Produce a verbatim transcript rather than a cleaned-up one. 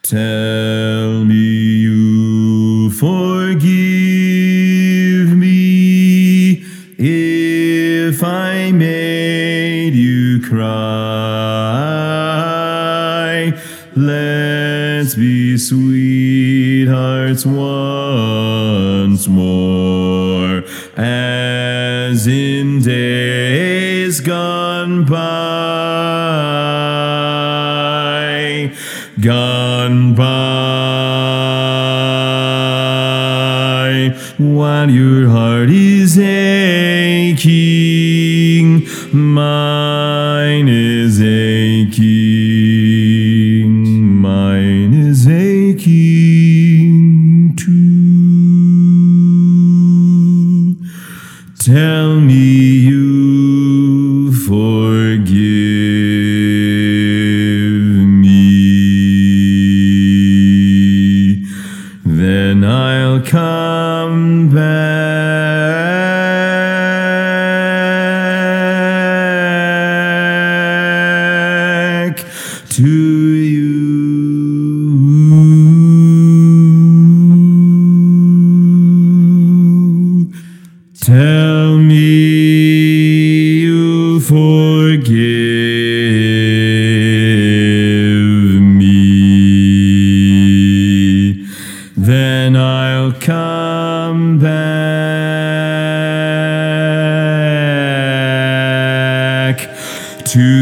Tell me you forgive me if I made you cry. Let's be sweethearts once more, as in days gone by, gone by. While your heart is aching, mine is aching, mine is aching too. Tell me you forgive me, then I'll come back to you. Tell me you forgive me, then I'll come back to